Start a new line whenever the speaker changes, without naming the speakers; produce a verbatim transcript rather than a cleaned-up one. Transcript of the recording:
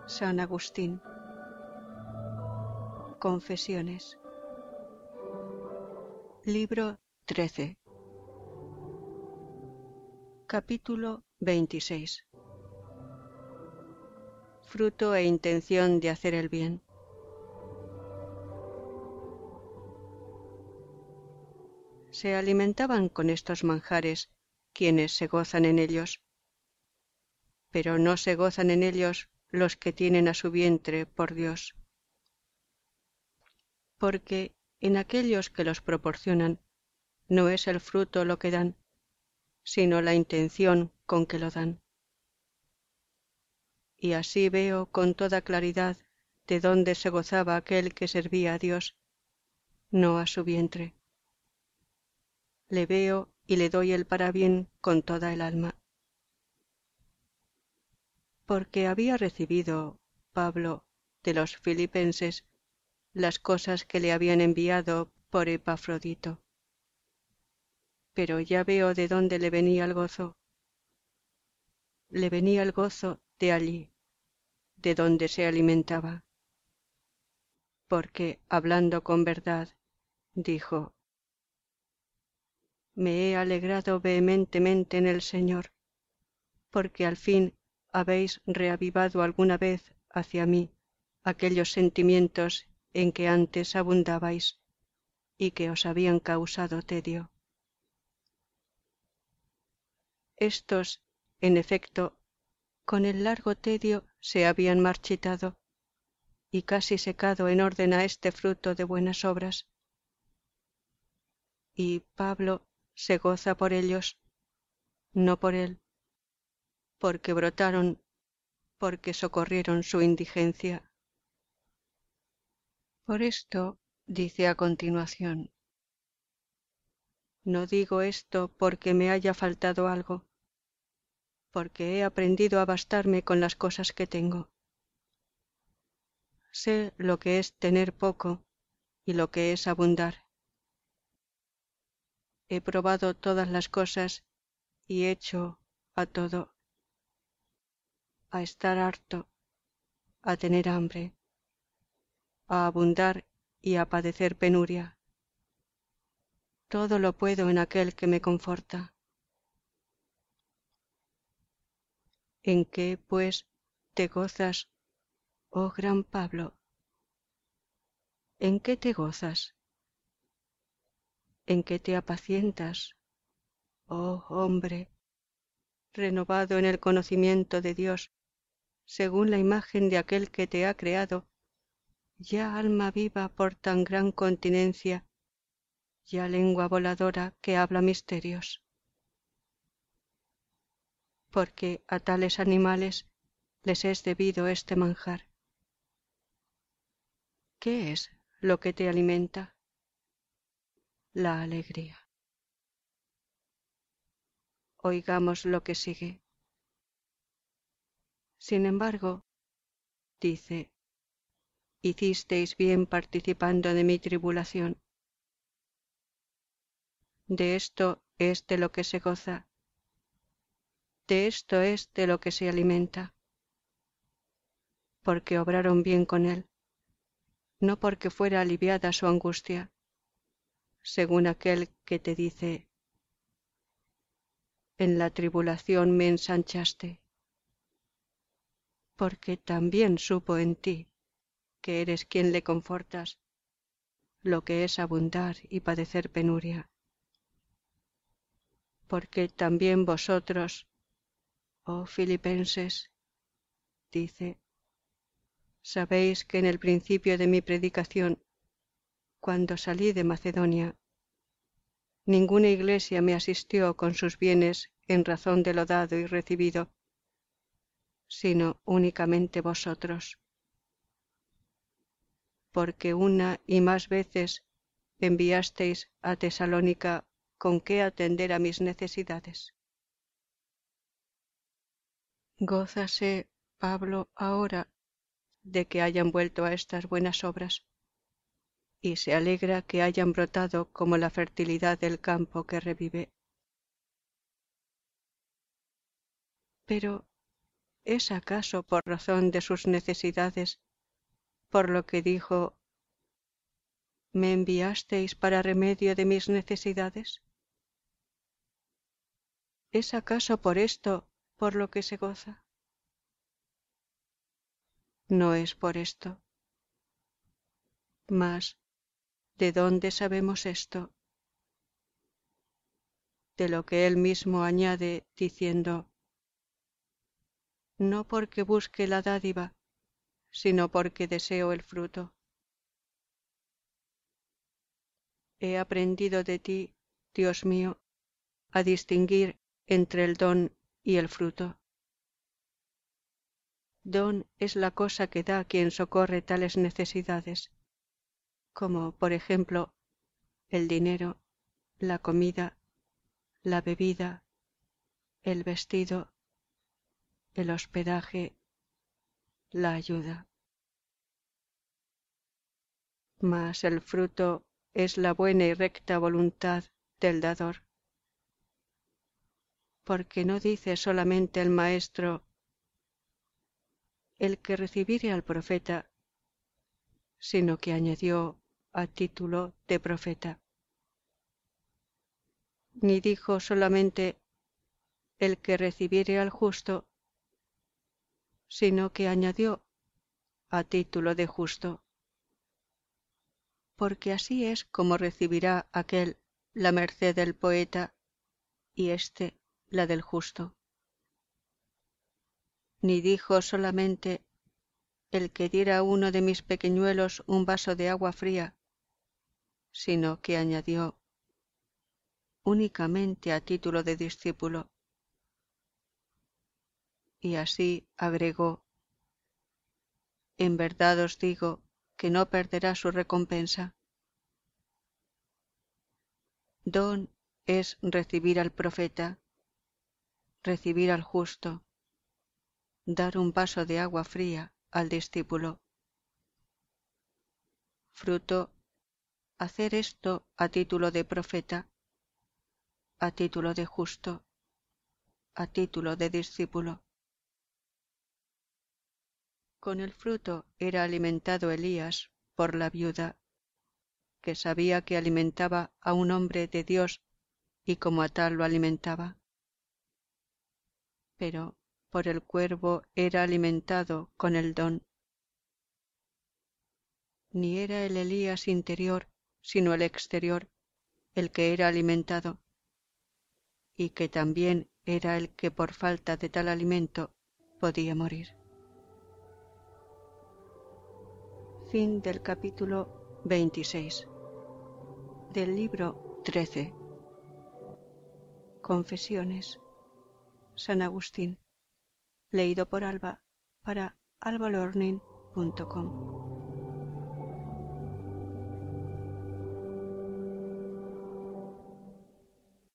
San Agustín. Confesiones. Libro trece. Capítulo veintiséis. Fruto e intención de hacer el bien. Se alimentaban con estos manjares quienes se gozan en ellos, pero no se gozan en ellos los que tienen a su vientre por Dios, porque en aquellos que los proporcionan no es el fruto lo que dan, sino la intención con que lo dan. Y así veo con toda claridad de dónde se gozaba aquel que servía a Dios, no a su vientre. Le veo y le doy el parabién con toda el alma. Porque había recibido Pablo de los filipenses las cosas que le habían enviado por Epafrodito. Pero ya veo de dónde le venía el gozo. Le venía el gozo de allí, de donde se alimentaba. Porque, hablando con verdad, dijo: Me he alegrado vehementemente en el Señor, porque al fin habéis reavivado alguna vez hacia mí aquellos sentimientos en que antes abundabais y que os habían causado tedio. Estos, en efecto, con el largo tedio se habían marchitado y casi secado en orden a este fruto de buenas obras. Y Pablo se goza por ellos, no por él, porque brotaron, porque socorrieron su indigencia. Por esto, dice a continuación, no digo esto porque me haya faltado algo, porque he aprendido a bastarme con las cosas que tengo. Sé lo que es tener poco y lo que es abundar. He probado todas las cosas y hecho a todo, a estar harto, a tener hambre, a abundar y a padecer penuria. Todo lo puedo en aquel que me conforta. ¿En qué, pues, te gozas, oh gran Pablo? ¿En qué te gozas? ¿En qué te apacientas, oh hombre, renovado en el conocimiento de Dios, según la imagen de aquel que te ha creado, ya alma viva por tan gran continencia, ya lengua voladora que habla misterios? Porque a tales animales les es debido este manjar. ¿Qué es lo que te alimenta? La alegría. Oigamos lo que sigue. Sin embargo, dice, hicisteis bien participando de mi tribulación. De esto es de lo que se goza, de esto es de lo que se alimenta, porque obraron bien con él, no porque fuera aliviada su angustia, según aquel que te dice, en la tribulación me ensanchaste, porque también supo en ti, que eres quien le confortas, lo que es abundar y padecer penuria. Porque también vosotros, oh filipenses, dice, sabéis que en el principio de mi predicación, cuando salí de Macedonia, ninguna iglesia me asistió con sus bienes en razón de lo dado y recibido, sino únicamente vosotros. Porque una y más veces enviasteis a Tesalónica con qué atender a mis necesidades. Gózase Pablo ahora de que hayan vuelto a estas buenas obras, y se alegra que hayan brotado como la fertilidad del campo que revive. Pero ¿es acaso por razón de sus necesidades, por lo que dijo, ¿me enviasteis para remedio de mis necesidades? ¿Es acaso por esto por lo que se goza? No es por esto. Mas, ¿de dónde sabemos esto? De lo que él mismo añade diciendo, no porque busque la dádiva, sino porque deseo el fruto. He aprendido de ti, Dios mío, a distinguir entre el don y el fruto. Don es la cosa que da quien socorre tales necesidades, como por ejemplo el dinero, la comida, la bebida, el vestido, el hospedaje, la ayuda. Mas el fruto es la buena y recta voluntad del dador. Porque no dice solamente el Maestro, el que recibiere al profeta, sino que añadió a título de profeta. Ni dijo solamente el que recibiere al justo, sino que añadió a título de justo. Porque así es como recibirá aquel la merced del poeta y éste la del justo. Ni dijo solamente el que diera a uno de mis pequeñuelos un vaso de agua fría, sino que añadió únicamente a título de discípulo. Y así agregó, en verdad os digo que no perderá su recompensa. Don es recibir al profeta, recibir al justo, dar un vaso de agua fría al discípulo. Fruto, hacer esto a título de profeta, a título de justo, a título de discípulo. Con el fruto era alimentado Elías por la viuda, que sabía que alimentaba a un hombre de Dios y como a tal lo alimentaba. Pero por el cuervo era alimentado con el don. Ni era el Elías interior, sino el exterior, el que era alimentado, y que también era el que por falta de tal alimento podía morir. Fin del capítulo veintiséis. Del libro trece. Confesiones. San Agustín. Leído por Alba para alba learning punto com.